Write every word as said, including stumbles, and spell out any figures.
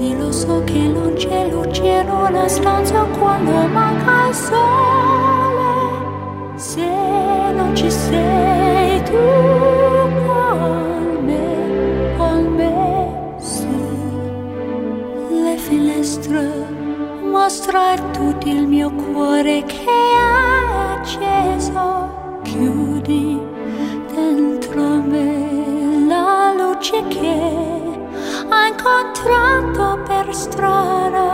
Sì, lo so che non c'è luce in una stanza quando manca il sole. Se non ci sei tu con me, con me, sì. Le finestre mostra tutto il mio cuore che è acceso. Chiudi dentro me la luce che ho incontrato per strada.